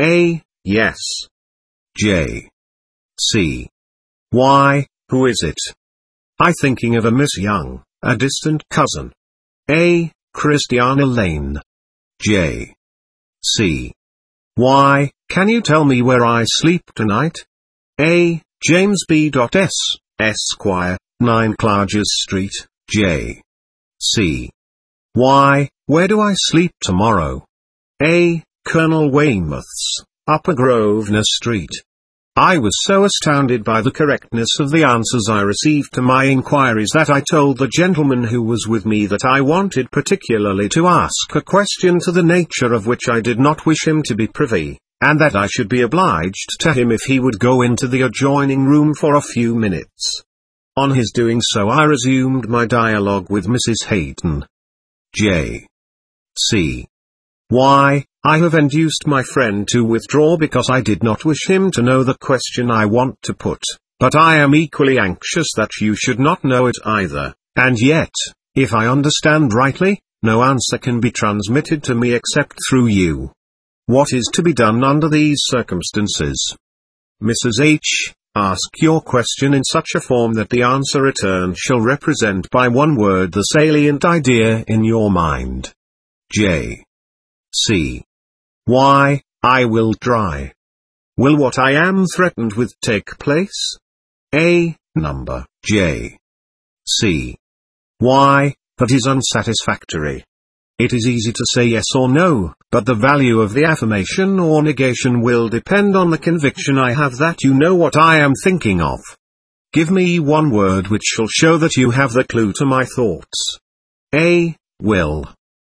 A. Yes. J. C. Why, who is it? I thinking of a Miss Young, a distant cousin. A. Christiana Lane. J. C. Why, can you tell me where I sleep tonight? A. James B. S. Esquire, 9 Clarges Street, J. C. Why, where do I sleep tomorrow? A. Colonel Weymouth's, Upper Grosvenor Street. I was so astounded by the correctness of the answers I received to my inquiries that I told the gentleman who was with me that I wanted particularly to ask a question to the nature of which I did not wish him to be privy, and that I should be obliged to him if he would go into the adjoining room for a few minutes. On his doing so I resumed my dialogue with Mrs. Hayden. J. C. Why, I have induced my friend to withdraw because I did not wish him to know the question I want to put, but I am equally anxious that you should not know it either, and yet, if I understand rightly, no answer can be transmitted to me except through you. What is to be done under these circumstances? Mrs. H. Ask your question in such a form that the answer returned shall represent by one word the salient idea in your mind. J. C. Why, I will try. Will what I am threatened with take place? A. Number. J. C. Why, that is unsatisfactory. It is easy to say yes or no, but the value of the affirmation or negation will depend on the conviction I have that you know what I am thinking of. Give me one word which shall show that you have the clue to my thoughts. A. Will.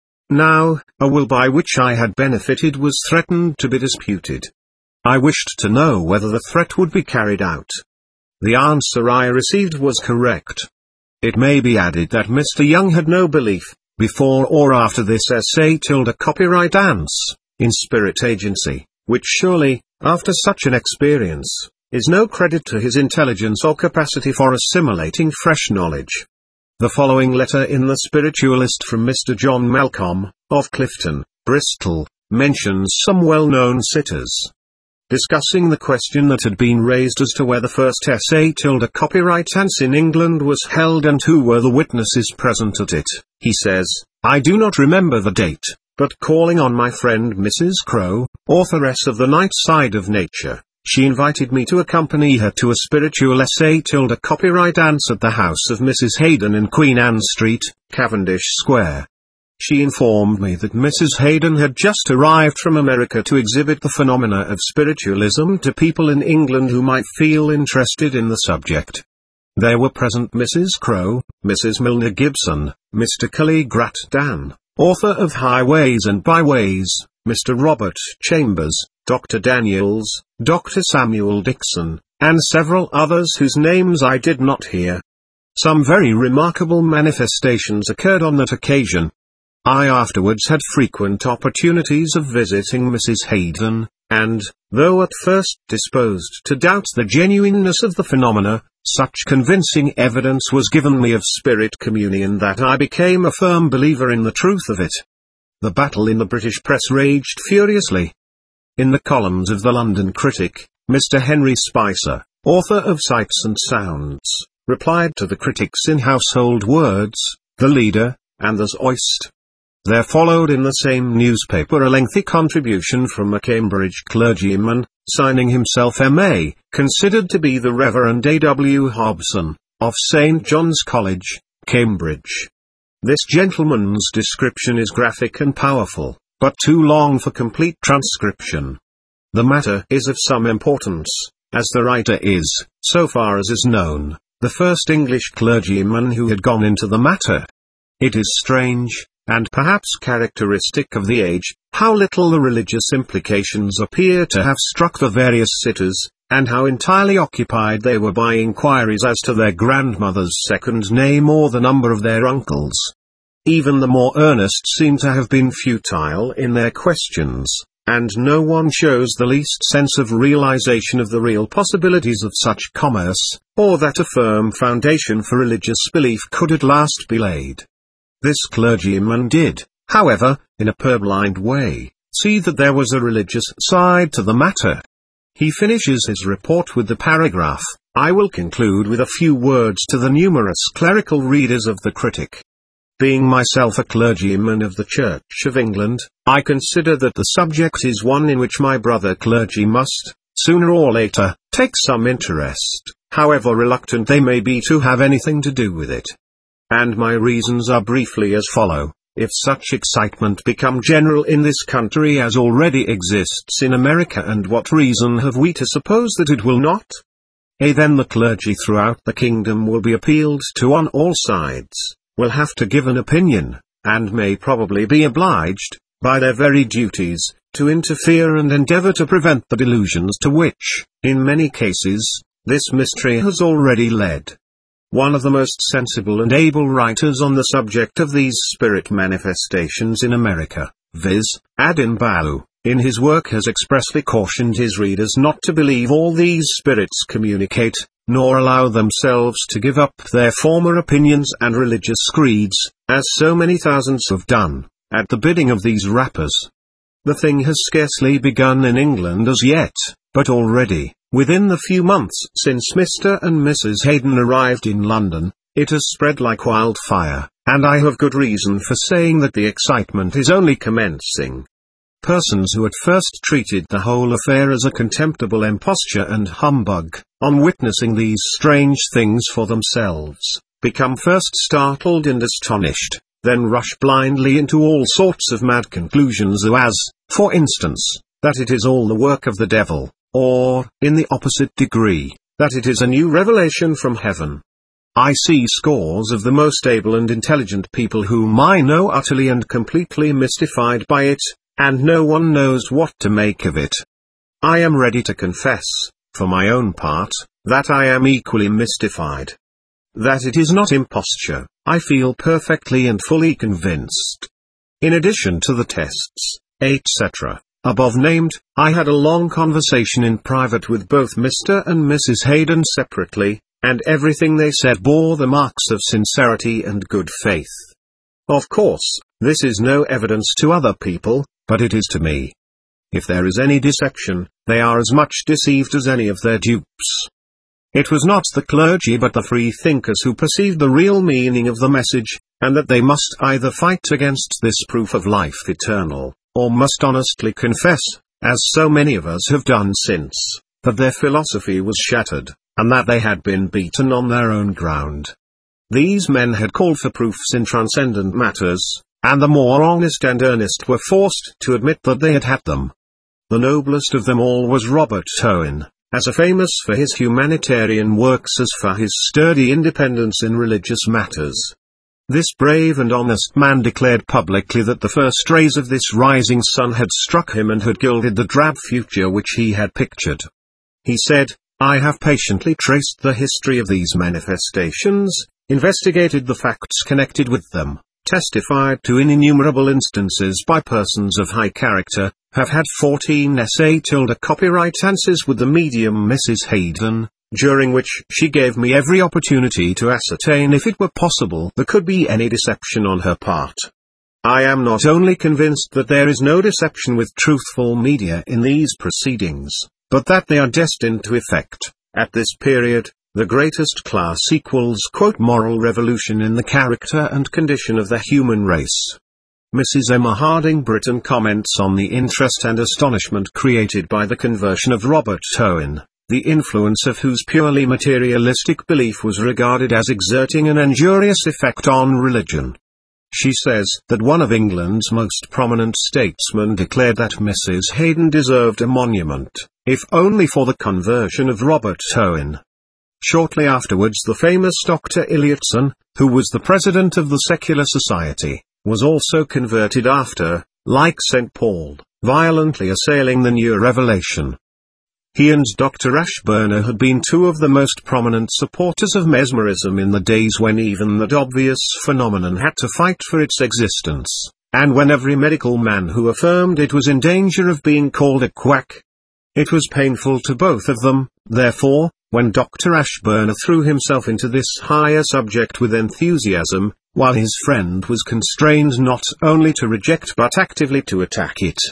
Now, a will by which I had benefited was threatened to be disputed. I wished to know whether the threat would be carried out. The answer I received was correct. It may be added that Mr. Young had no belief, before or after this essay copyright ance, in spirit agency, which surely, after such an experience, is no credit to his intelligence or capacity for assimilating fresh knowledge. The following letter in The Spiritualist from Mr. John Malcolm, of Clifton, Bristol, mentions some well-known sitters. Discussing the question that had been raised as to where the first essay copyright ance in England was held and who were the witnesses present at it, he says, I do not remember the date, but calling on my friend Mrs. Crowe, authoress of The Night Side of Nature, she invited me to accompany her to a spiritual essay copyright ance at the house of Mrs. Hayden in Queen Anne Street, Cavendish Square. She informed me that Mrs. Hayden had just arrived from America to exhibit the phenomena of spiritualism to people in England who might feel interested in the subject. There were present Mrs. Crowe, Mrs. Milner Gibson, Mr. Cully Grattan, author of Highways and Byways, Mr. Robert Chambers, Dr. Daniels, Dr. Samuel Dixon, and several others whose names I did not hear. Some very remarkable manifestations occurred on that occasion. I afterwards had frequent opportunities of visiting Mrs. Hayden, and, though at first disposed to doubt the genuineness of the phenomena, such convincing evidence was given me of spirit communion that I became a firm believer in the truth of it. The battle in the British press raged furiously. In the columns of the London Critic, Mr. Henry Spicer, author of Sights and Sounds, replied to the critics in Household Words, The Leader, and The Zoist. There followed in the same newspaper a lengthy contribution from a Cambridge clergyman, signing himself M.A., considered to be the Reverend A.W. Hobson, of St. John's College, Cambridge. This gentleman's description is graphic and powerful, but too long for complete transcription. The matter is of some importance, as the writer is, so far as is known, the first English clergyman who had gone into the matter. It is strange, and perhaps characteristic of the age, how little the religious implications appear to have struck the various sitters, and how entirely occupied they were by inquiries as to their grandmother's second name or the number of their uncles. Even the more earnest seem to have been futile in their questions, and no one shows the least sense of realization of the real possibilities of such commerce, or that a firm foundation for religious belief could at last be laid. This clergyman did, however, in a purblind way, see that there was a religious side to the matter. He finishes his report with the paragraph, "I will conclude with a few words to the numerous clerical readers of the Critic. Being myself a clergyman of the Church of England, I consider that the subject is one in which my brother clergy must, sooner or later, take some interest, however reluctant they may be to have anything to do with it. And my reasons are briefly as follow. If such excitement become general in this country as already exists in America, and what reason have we to suppose that it will not? Then the clergy throughout the kingdom will be appealed to on all sides, will have to give an opinion, and may probably be obliged, by their very duties, to interfere and endeavor to prevent the delusions to which, in many cases, this mystery has already led. One of the most sensible and able writers on the subject of these spirit manifestations in America, viz., Adin Ballou, in his work has expressly cautioned his readers not to believe all these spirits communicate, nor allow themselves to give up their former opinions and religious creeds, as so many thousands have done, at the bidding of these rappers. The thing has scarcely begun in England as yet, but already, within the few months since Mr. and Mrs. Hayden arrived in London, it has spread like wildfire, and I have good reason for saying that the excitement is only commencing. Persons who at first treated the whole affair as a contemptible imposture and humbug, on witnessing these strange things for themselves, become first startled and astonished, then rush blindly into all sorts of mad conclusions as, for instance, that it is all the work of the devil, or, in the opposite degree, that it is a new revelation from heaven. I see scores of the most able and intelligent people whom I know utterly and completely mystified by it, and no one knows what to make of it. I am ready to confess, for my own part, that I am equally mystified. That it is not imposture, I feel perfectly and fully convinced. In addition to the tests, etc., above named, I had a long conversation in private with both Mr. and Mrs. Hayden separately, and everything they said bore the marks of sincerity and good faith. Of course, this is no evidence to other people, but it is to me. If there is any deception, they are as much deceived as any of their dupes. It was not the clergy but the free thinkers who perceived the real meaning of the message, and that they must either fight against this proof of life eternal, or must honestly confess, as so many of us have done since, that their philosophy was shattered, and that they had been beaten on their own ground. These men had called for proofs in transcendent matters, and the more honest and earnest were forced to admit that they had had them. The noblest of them all was Robert Owen, as famous for his humanitarian works as for his sturdy independence in religious matters. This brave and honest man declared publicly that the first rays of this rising sun had struck him and had gilded the drab future which he had pictured. He said, "I have patiently traced the history of these manifestations, investigated the facts connected with them, testified to in innumerable instances by persons of high character, have had 14 copyright answers with the medium Mrs. Hayden, during which she gave me every opportunity to ascertain if it were possible there could be any deception on her part. I am not only convinced that there is no deception with truthful media in these proceedings, but that they are destined to effect, at this period, the greatest class equals moral revolution in the character and condition of the human race." Mrs. Emma Harding Britton comments on the interest and astonishment created by the conversion of Robert Owen, the influence of whose purely materialistic belief was regarded as exerting an injurious effect on religion. She says that one of England's most prominent statesmen declared that Mrs. Hayden deserved a monument, if only for the conversion of Robert Owen. Shortly afterwards the famous Dr. Elliotson, who was the president of the Secular Society, was also converted after, like St. Paul, violently assailing the new revelation. He and Dr. Ashburner had been two of the most prominent supporters of mesmerism in the days when even that obvious phenomenon had to fight for its existence, and when every medical man who affirmed it was in danger of being called a quack. It was painful to both of them, therefore, when Dr. Ashburner threw himself into this higher subject with enthusiasm, while his friend was constrained not only to reject but actively to attack it.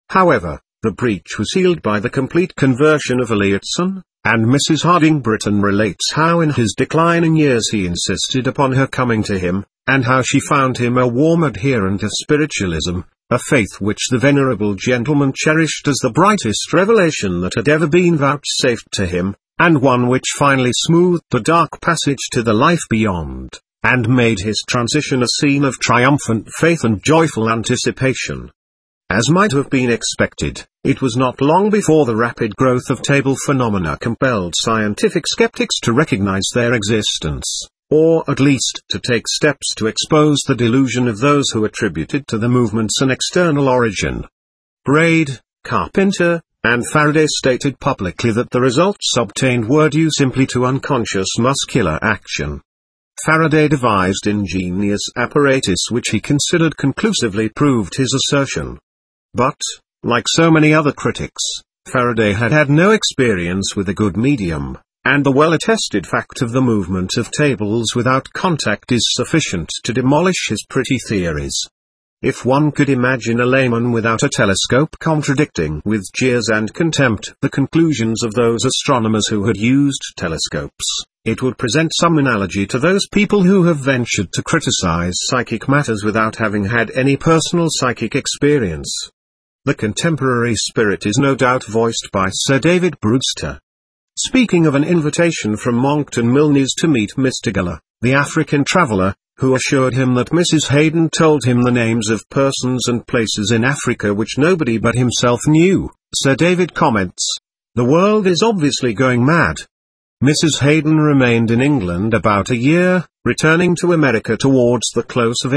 However, the breach was healed by the complete conversion of Elliotson, and Mrs. Harding Britton relates how in his declining years he insisted upon her coming to him, and how she found him a warm adherent of spiritualism, a faith which the venerable gentleman cherished as the brightest revelation that had ever been vouchsafed to him, and one which finally smoothed the dark passage to the life beyond, and made his transition a scene of triumphant faith and joyful anticipation. As might have been expected, it was not long before the rapid growth of table phenomena compelled scientific skeptics to recognize their existence, or at least to take steps to expose the delusion of those who attributed to the movements an external origin. Braid, Carpenter, and Faraday stated publicly that the results obtained were due simply to unconscious muscular action. Faraday devised ingenious apparatus which he considered conclusively proved his assertion. But, like so many other critics, Faraday had had no experience with a good medium, and the well-attested fact of the movement of tables without contact is sufficient to demolish his pretty theories. If one could imagine a layman without a telescope contradicting with jeers and contempt the conclusions of those astronomers who had used telescopes, it would present some analogy to those people who have ventured to criticize psychic matters without having had any personal psychic experience. The contemporary spirit is no doubt voiced by Sir David Brewster. Speaking of an invitation from Monckton Milnes to meet Mr. Geller, the African traveller, who assured him that Mrs. Hayden told him the names of persons and places in Africa which nobody but himself knew, Sir David comments, "The world is obviously going mad." Mrs. Hayden remained in England about a year, returning to America towards the close of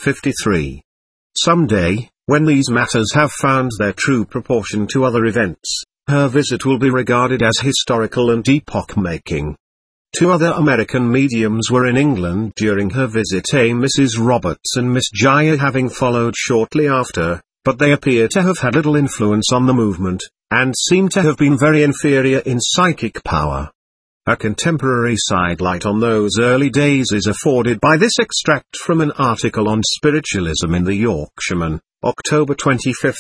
1853. Some day, when these matters have found their true proportion to other events, her visit will be regarded as historical and epoch-making. Two other American mediums were in England during her visit, a Mrs. Roberts and Miss Jaya having followed shortly after, but they appear to have had little influence on the movement, and seem to have been very inferior in psychic power. A contemporary sidelight on those early days is afforded by this extract from an article on spiritualism in the Yorkshireman, October 25,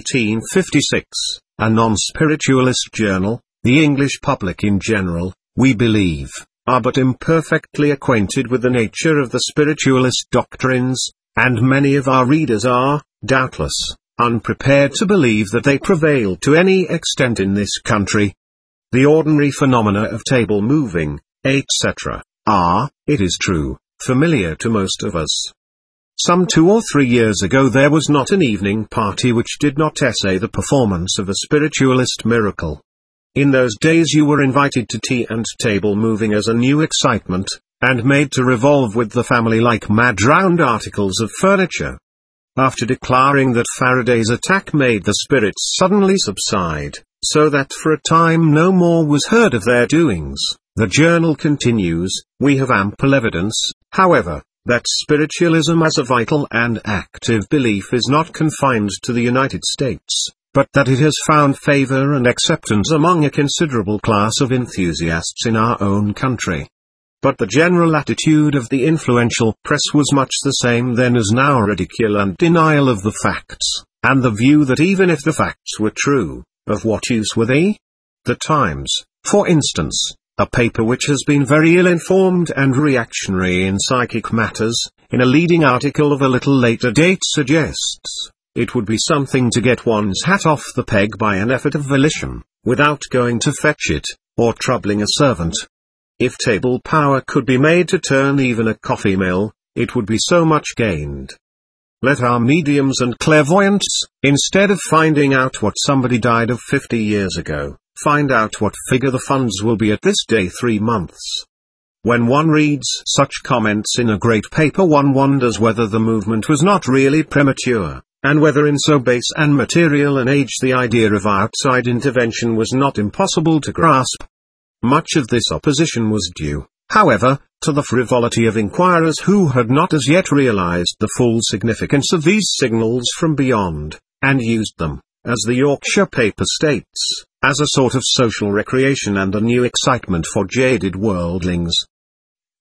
1856, a non-spiritualist journal. The English public in general, we believe, are but imperfectly acquainted with the nature of the spiritualist doctrines, and many of our readers are, doubtless, unprepared to believe that they prevail to any extent in this country. The ordinary phenomena of table moving, etc., are, it is true, familiar to most of us. Some 2 or 3 years ago there was not an evening party which did not essay the performance of a spiritualist miracle. In those days you were invited to tea and table moving as a new excitement, and made to revolve with the family like mad round articles of furniture. After declaring that Faraday's attack made the spirits suddenly subside, so that for a time no more was heard of their doings, the journal continues, "We have ample evidence, however, that spiritualism as a vital and active belief is not confined to the United States, but that it has found favor and acceptance among a considerable class of enthusiasts in our own country." But the general attitude of the influential press was much the same then as now, ridicule and denial of the facts, and the view that even if the facts were true, of what use were they? The Times, for instance, a paper which has been very ill-informed and reactionary in psychic matters, in a leading article of a little later date suggests, it would be something to get one's hat off the peg by an effort of volition, without going to fetch it, or troubling a servant. If table power could be made to turn even a coffee mill, it would be so much gained. Let our mediums and clairvoyants, instead of finding out what somebody died of 50 years ago, find out what figure the funds will be at this day 3 months. When one reads such comments in a great paper, one wonders whether the movement was not really premature, and whether in so base and material an age the idea of outside intervention was not impossible to grasp. Much of this opposition was due, however, to the frivolity of inquirers who had not as yet realized the full significance of these signals from beyond, and used them, as the Yorkshire paper states, as a sort of social recreation and a new excitement for jaded worldlings.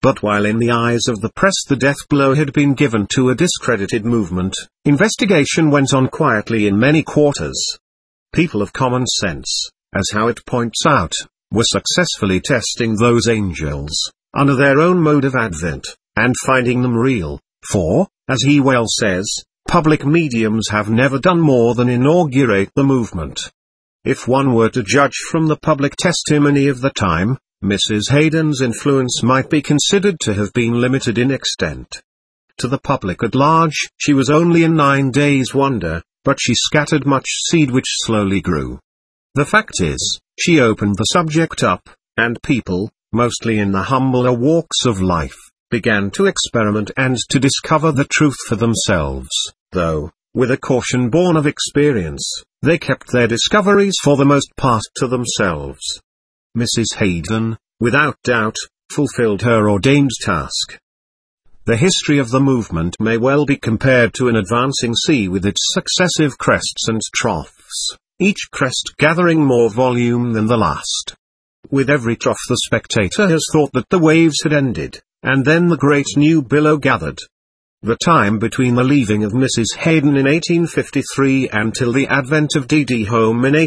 But while in the eyes of the press the death blow had been given to a discredited movement, investigation went on quietly in many quarters. People of common sense, as Howitt points out, were successfully testing those angels, under their own mode of advent, and finding them real, for, as he well says, public mediums have never done more than inaugurate the movement. If one were to judge from the public testimony of the time, Mrs. Hayden's influence might be considered to have been limited in extent. To the public at large, she was only a 9-days wonder, but she scattered much seed which slowly grew. The fact is, she opened the subject up, and people, mostly in the humbler walks of life, began to experiment and to discover the truth for themselves, though, with a caution born of experience, they kept their discoveries for the most part to themselves. Mrs. Hayden, without doubt, fulfilled her ordained task. The history of the movement may well be compared to an advancing sea with its successive crests and troughs, each crest gathering more volume than the last. With every trough the spectator has thought that the waves had ended, and then the great new billow gathered. The time between the leaving of Mrs. Hayden in 1853 until the advent of D.D. Home in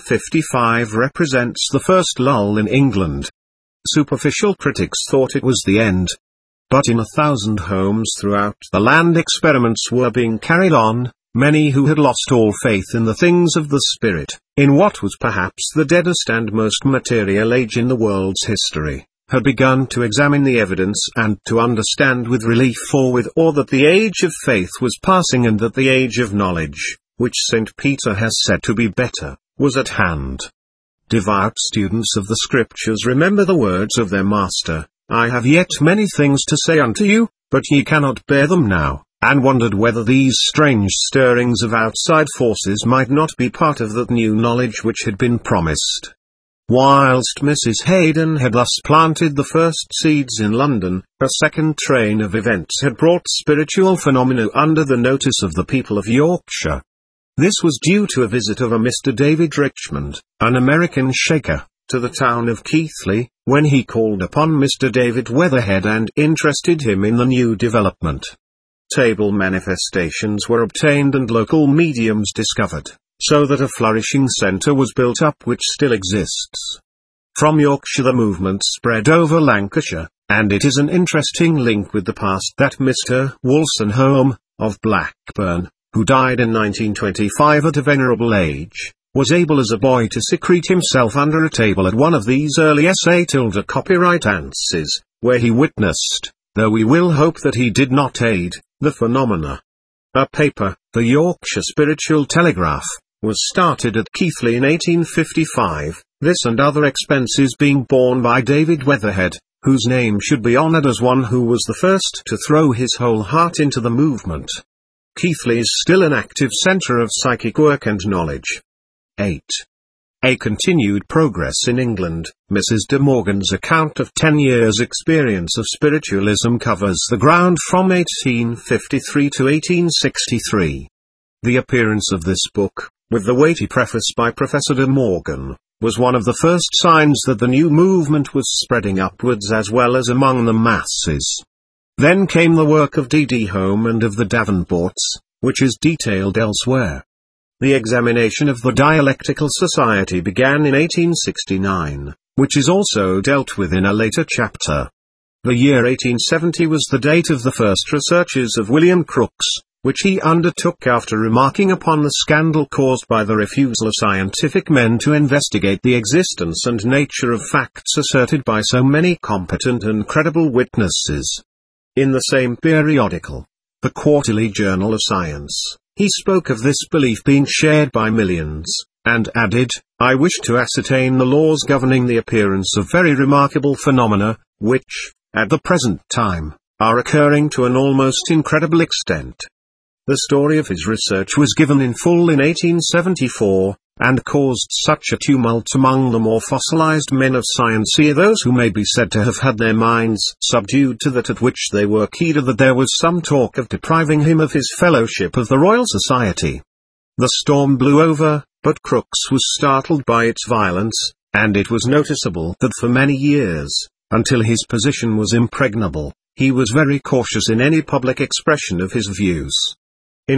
1855 represents the first lull in England. Superficial critics thought it was the end. But in 1,000 homes throughout the land experiments were being carried on. Many who had lost all faith in the things of the spirit, in what was perhaps the deadest and most material age in the world's history, had begun to examine the evidence and to understand with relief or with awe that the age of faith was passing and that the age of knowledge, which St. Peter has said to be better, was at hand. Devout students of the Scriptures remember the words of their Master, "I have yet many things to say unto you, but ye cannot bear them now," and wondered whether these strange stirrings of outside forces might not be part of that new knowledge which had been promised. Whilst Mrs. Hayden had thus planted the first seeds in London, a second train of events had brought spiritual phenomena under the notice of the people of Yorkshire. This was due to a visit of a Mr. David Richmond, an American Shaker, to the town of Keighley, when he called upon Mr. David Weatherhead and interested him in the new development. Table manifestations were obtained and local mediums discovered, so that a flourishing centre was built up which still exists. From Yorkshire the movement spread over Lancashire, and it is an interesting link with the past that Mr. Wolstenholme, of Blackburn, who died in 1925 at a venerable age, was able as a boy to secrete himself under a table at one of these early SA- copyright dances, where he witnessed, though we will hope that he did not aid, the phenomena. A paper, the Yorkshire Spiritual Telegraph, was started at Keighley in 1855, this and other expenses being borne by David Weatherhead, whose name should be honoured as one who was the first to throw his whole heart into the movement. Keighley is still an active centre of psychic work and knowledge. 8. A continued progress in England. Mrs. De Morgan's account of 10 years' experience of spiritualism covers the ground from 1853 to 1863. The appearance of this book, with the weighty preface by Professor De Morgan, was one of the first signs that the new movement was spreading upwards as well as among the masses. Then came the work of D.D. Home and of the Davenports, which is detailed elsewhere. The examination of the Dialectical Society began in 1869, which is also dealt with in a later chapter. The year 1870 was the date of the first researches of William Crookes, which he undertook after remarking upon the scandal caused by the refusal of scientific men to investigate the existence and nature of facts asserted by so many competent and credible witnesses. In the same periodical, the Quarterly Journal of Science, he spoke of this belief being shared by millions, and added, "I wish to ascertain the laws governing the appearance of very remarkable phenomena, which, at the present time, are occurring to an almost incredible extent." The story of his research was given in full in 1874, and caused such a tumult among the more fossilized men of science, those who may be said to have had their minds subdued to that at which they were keyed, that there was some talk of depriving him of his fellowship of the Royal Society. The storm blew over, but Crookes was startled by its violence, and it was noticeable that for many years, Until his position was impregnable, he was very cautious in any public expression of his views. In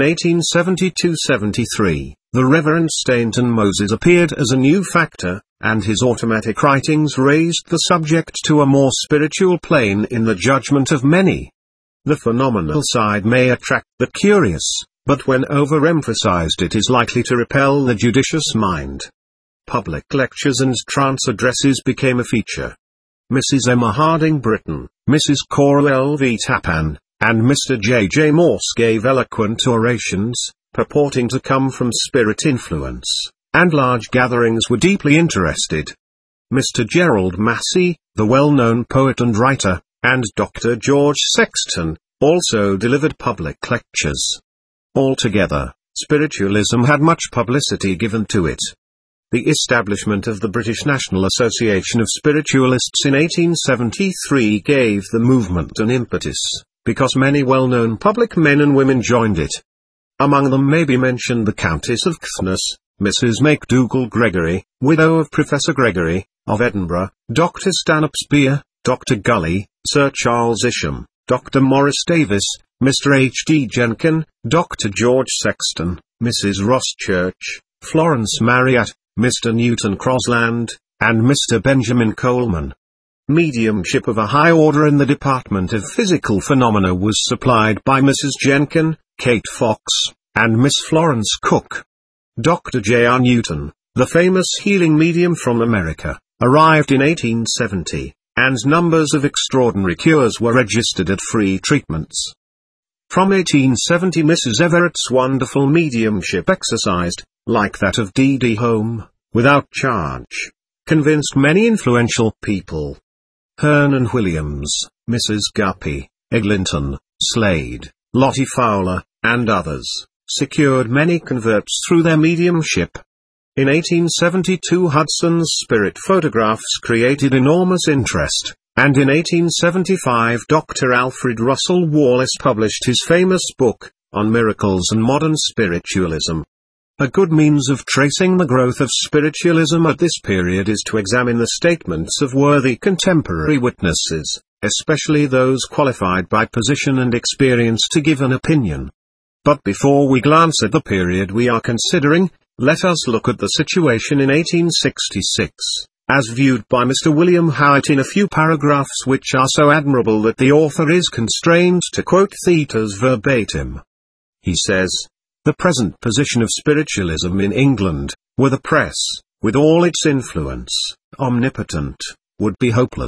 1872-73, the Reverend Stainton Moses appeared as a new factor, and his automatic writings raised the subject to a more spiritual plane in the judgment of many. The phenomenal side may attract the curious, but when overemphasized it is likely to repel the judicious mind. Public lectures and trance addresses became a feature. Mrs. Emma Harding Britton, Mrs. Cora L.V. Tappan, and Mr. J. J. Morse gave eloquent orations, purporting to come from spirit influence, and large gatherings were deeply interested. Mr. Gerald Massey, the well-known poet and writer, and Dr. George Sexton, also delivered public lectures. Altogether, spiritualism had much publicity given to it. The establishment of the British National Association of Spiritualists in 1873 gave the movement an impetus, because many well-known public men and women joined it. Among them may be mentioned the Countess of Caithness, Mrs. MacDougall Gregory, widow of Professor Gregory, of Edinburgh, Dr. Stanhope's Beer, Dr. Gully, Sir Charles Isham, Dr. Morris Davis, Mr. H. D. Jenkin, Dr. George Sexton, Mrs. Rosschurch, Florence Marryat, Mr. Newton Crosland, and Mr. Benjamin Coleman. Mediumship of a high order in the department of physical phenomena was supplied by Mrs. Jenkin, Kate Fox, and Miss Florence Cook. Dr. J. R. Newton, the famous healing medium from America, arrived in 1870, and numbers of extraordinary cures were registered at free treatments. From 1870 Mrs. Everett's wonderful mediumship exercised, like that of D. D. Home, without charge, convinced many influential people. Hearn and Williams, Mrs. Guppy, Eglinton, Slade, Lottie Fowler, and others, secured many converts through their mediumship. In 1872 Hudson's spirit photographs created enormous interest, and in 1875 Dr. Alfred Russel Wallace published his famous book, On Miracles and Modern Spiritualism. A good means of tracing the growth of spiritualism at this period is to examine the statements of worthy contemporary witnesses, especially those qualified by position and experience to give an opinion. But before we glance at the period we are considering, let us look at the situation in 1866, as viewed by Mr. William Howitt in a few paragraphs which are so admirable that the author is constrained to quote Thetas verbatim. He says, "The present position of spiritualism in England, were the press, with all its influence, omnipotent, would be hopeless.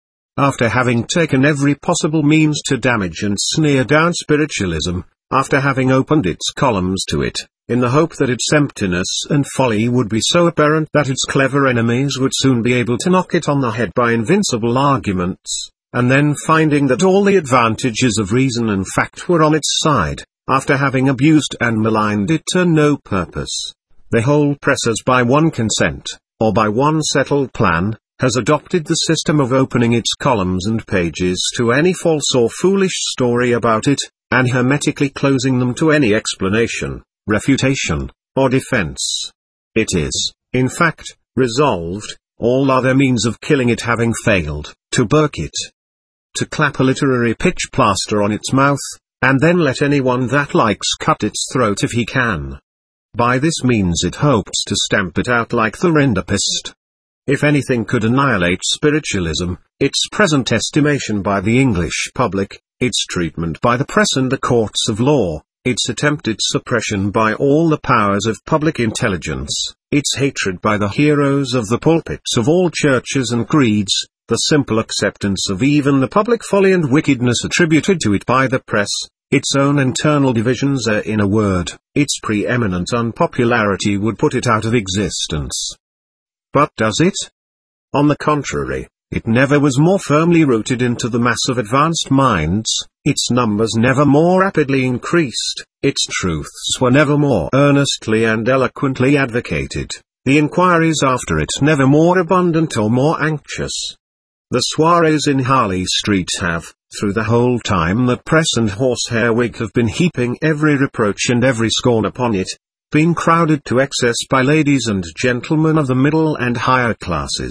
After having taken every possible means to damage and sneer down spiritualism, after having opened its columns to it, in the hope that its emptiness and folly would be so apparent that its clever enemies would soon be able to knock it on the head by invincible arguments, and then finding that all the advantages of reason and fact were on its side, after having abused and maligned it to no purpose, the whole press as by one consent, or by one settled plan, has adopted the system of opening its columns and pages to any false or foolish story about it, and hermetically closing them to any explanation, refutation, or defense. It is, in fact, resolved, all other means of killing it having failed, to burk it, to clap a literary pitch plaster on its mouth, and then let anyone that likes cut its throat if he can. By this means it hopes to stamp it out like the Rinderpest. If anything could annihilate spiritualism, its present estimation by the English public, its treatment by the press and the courts of law, its attempted suppression by all the powers of public intelligence, its hatred by the heroes of the pulpits of all churches and creeds, the simple acceptance of even the public folly and wickedness attributed to it by the press, its own internal divisions, in a word, its preeminent unpopularity would put it out of existence. But does it? On the contrary, it never was more firmly rooted into the mass of advanced minds, its numbers never more rapidly increased, its truths were never more earnestly and eloquently advocated, the inquiries after it never more abundant or more anxious. The soirees in Harley Street have, through the whole time that press and horsehair wig have been heaping every reproach and every scorn upon it, been crowded to excess by ladies and gentlemen of the middle and higher classes,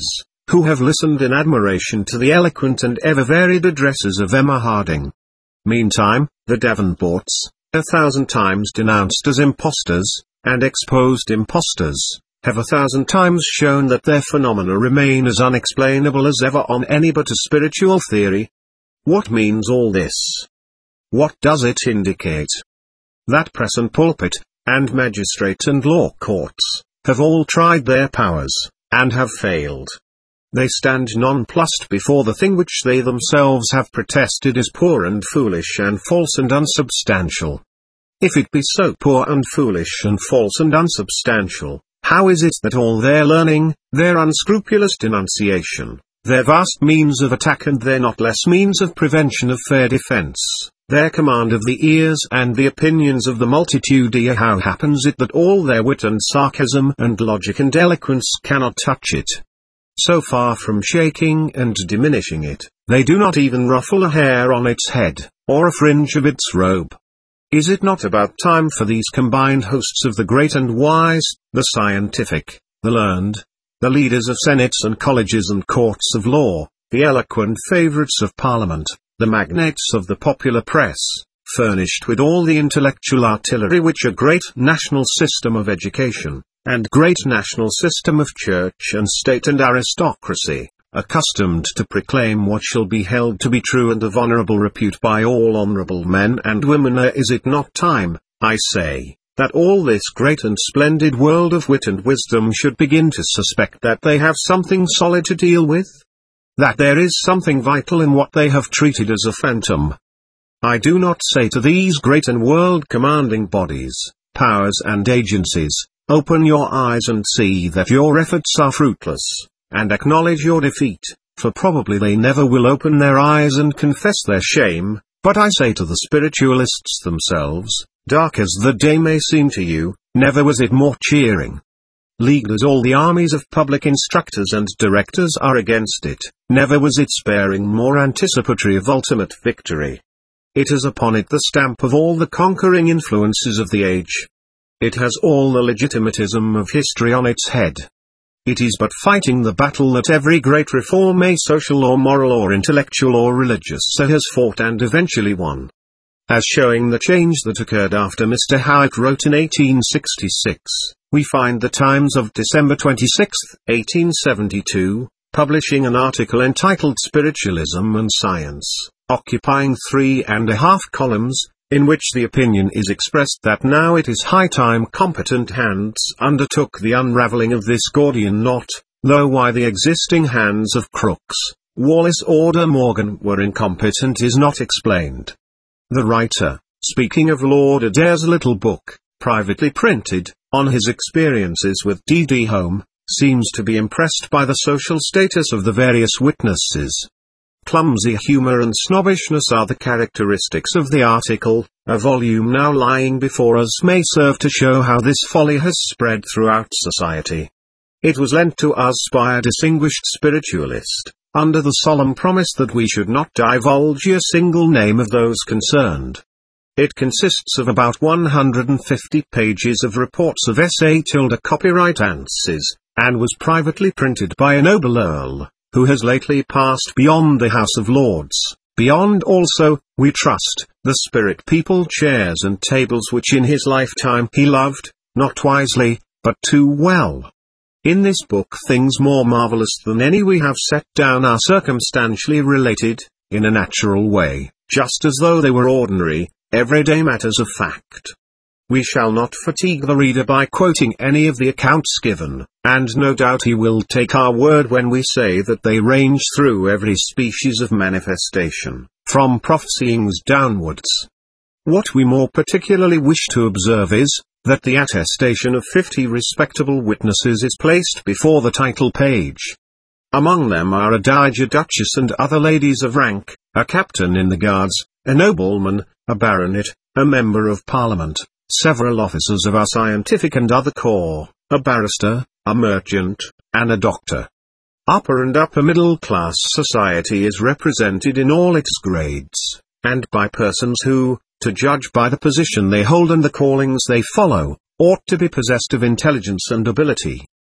who have listened in admiration to the eloquent and ever-varied addresses of Emma Harding. Meantime, the Davenports, 1,000 times denounced as impostors, and exposed impostors, have 1,000 times shown that their phenomena remain as unexplainable as ever on any but a spiritual theory. What means all this? What does it indicate? That press and pulpit, and magistrate and law courts, have all tried their powers, and have failed. They stand nonplussed before the thing which they themselves have protested is poor and foolish and false and unsubstantial. If it be so poor and foolish and false and unsubstantial, how is it that all their learning, their unscrupulous denunciation, their vast means of attack and their not less means of prevention of fair defense, their command of the ears and the opinions of the multitude, how happens it that all their wit and sarcasm and logic and eloquence cannot touch it? So far from shaking and diminishing it, they do not even ruffle a hair on its head, or a fringe of its robe. Is it not about time for these combined hosts of the great and wise, the scientific, the learned, the leaders of senates and colleges and courts of law, the eloquent favourites of Parliament, the magnates of the popular press, furnished with all the intellectual artillery which a great national system of education, and great national system of church and state and aristocracy, accustomed to proclaim what shall be held to be true and of honourable repute by all honourable men and women, is it not time, I say, that all this great and splendid world of wit and wisdom should begin to suspect that they have something solid to deal with? That there is something vital in what they have treated as a phantom? I do not say to these great and world-commanding bodies, powers and agencies, open your eyes and see that your efforts are fruitless, and acknowledge your defeat, for probably they never will open their eyes and confess their shame, but I say to the spiritualists themselves, dark as the day may seem to you, never was it more cheering. Leagued as all the armies of public instructors and directors are against it, never was its bearing more anticipatory of ultimate victory. It has upon it the stamp of all the conquering influences of the age. It has all the legitimatism of history on its head. It is but fighting the battle that every great reform, social or moral or intellectual or religious, has fought and eventually won. As showing the change that occurred after Mr. Howitt wrote in 1866, we find the Times of December 26, 1872, publishing an article entitled Spiritualism and Science, occupying 3.5 columns, in which the opinion is expressed that now it is high time competent hands undertook the unravelling of this Gordian knot, though why the existing hands of Crookes, Wallace or De Morgan were incompetent is not explained. The writer, speaking of Lord Adair's little book, privately printed, on his experiences with D.D. Home, seems to be impressed by the social status of the various witnesses. Clumsy humour and snobbishness are the characteristics of the article. A volume now lying before us may serve to show how this folly has spread throughout society. It was lent to us by a distinguished spiritualist, under the solemn promise that we should not divulge a single name of those concerned. It consists of about 150 pages of reports of S.A. copyright answers, and was privately printed by a noble earl, who has lately passed beyond the House of Lords, beyond also, we trust, the spirit people chairs and tables which in his lifetime he loved, not wisely, but too well. In this book things more marvellous than any we have set down are circumstantially related, in a natural way, just as though they were ordinary, everyday matters of fact. We shall not fatigue the reader by quoting any of the accounts given, and no doubt he will take our word when we say that they range through every species of manifestation, from prophesyings downwards. What we more particularly wish to observe is, that the attestation of 50 respectable witnesses is placed before the title page. Among them are a dowager duchess and other ladies of rank, a captain in the guards, a nobleman, a baronet, a member of Parliament, several officers of our scientific and other corps, a barrister, a merchant, and a doctor. Upper and upper middle class society is represented in all its grades, and by persons who, to judge by the position they hold and the callings they follow, ought to be possessed of intelligence and ability.